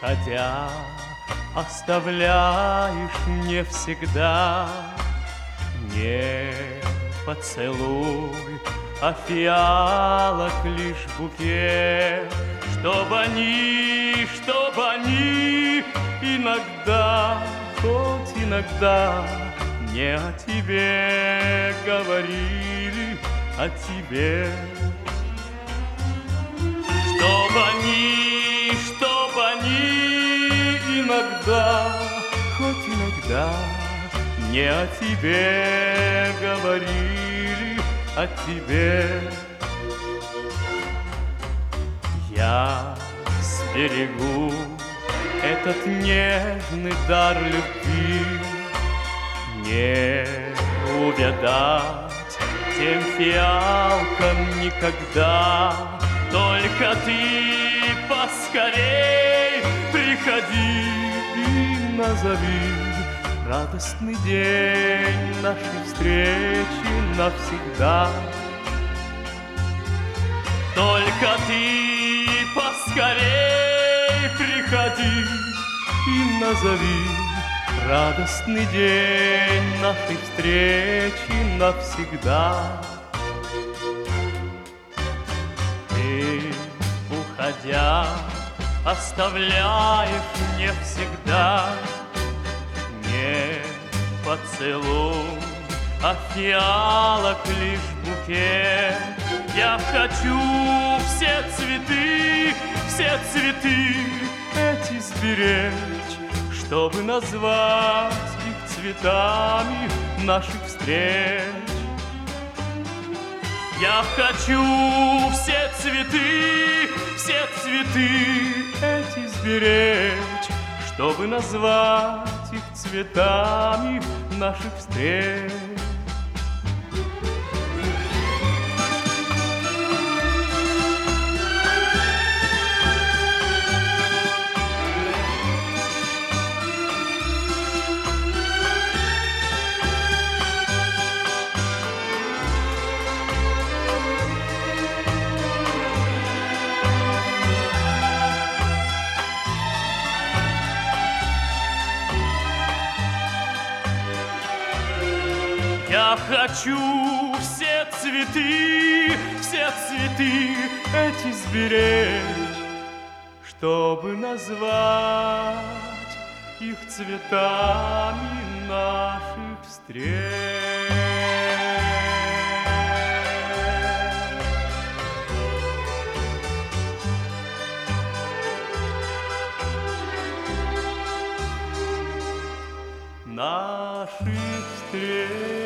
Уходя, оставляешь мне всегда не поцелуй, а фиалок лишь букет, чтобы они иногда, хоть иногда, не о тебе говорили, о тебе. Чтобы они иногда, хоть иногда, не о тебе говорили, о тебе. Я сберегу этот нежный дар любви, не увядать тем фиалкам никогда. Только ты поскорей приходи и назови радостный день нашей встречи навсегда. Только ты поскорей приходи и назови радостный день нашей встречи навсегда. Ты, уходя, оставляешь мне всегда не поцелуй, а фиалок лишь букет. Я хочу все цветы эти сберечь, чтобы назвать их цветами наших встреч. Я хочу все цветы эти сберечь, чтобы назвать их цветами наших встреч. Я хочу все цветы эти сберечь, чтобы назвать их цветами наших встреч. Наших встреч.